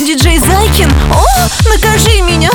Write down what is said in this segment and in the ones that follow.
диджей Зайкин. О, накажи меня.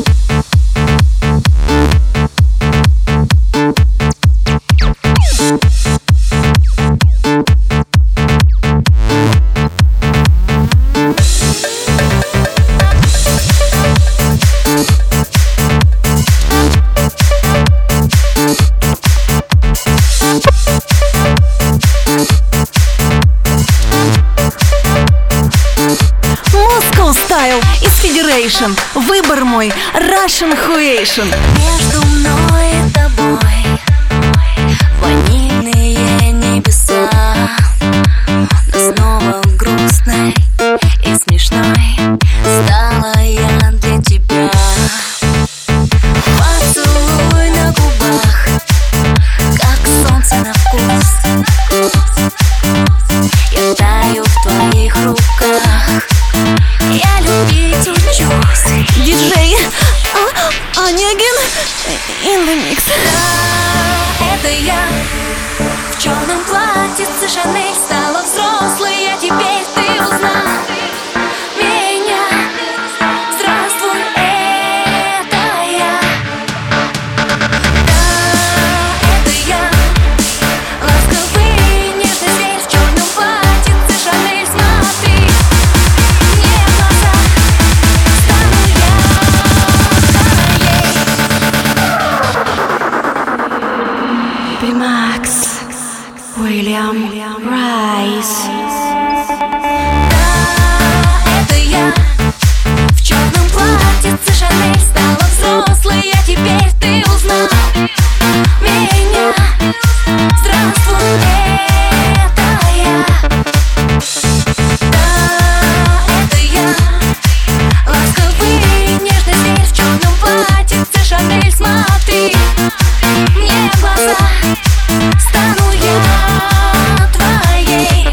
Moscow Style из Federation. Выбор мой Russian Huation. Между мной и тобой ванильные небеса, но снова грустной и смешной стала я для тебя. Поцелуй на губах, как солнце на вкус. Я таю в твоих руках, я любить учусь. Диджей Онегин in the mix. Да, это я в черном платьице Шанель стала взрослой, а теперь ты узнал меня. Здравствуй, это я. Да, это я, ласковый нежный зверь в черном платьице Шанель. Смотри мне в глаза, стану я твоей. Макс Уильям Райс. Да, это я в черном платьице Шанель стала взрослой, а теперь ты узнал меня. Здравствуй, это я. Да, это я, ласковый нежный зверь в черном платьице Шанель. Смотри мне в глаза, стану я твоей.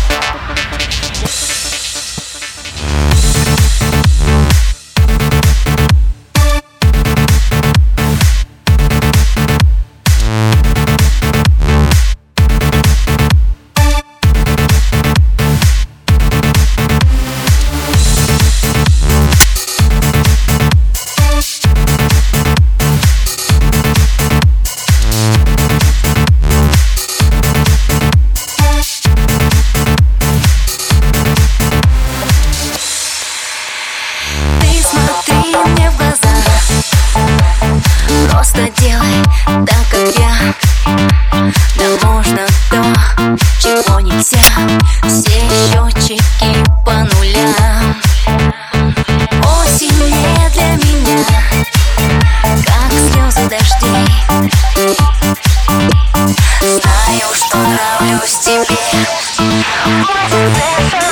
Ты смотри мне в глаза, просто делай так, как я. Да можно то, чего нельзя. Все счетчики по нулям. Осень не для меня, как слезы дождей. Знаю, что нравлюсь тебе.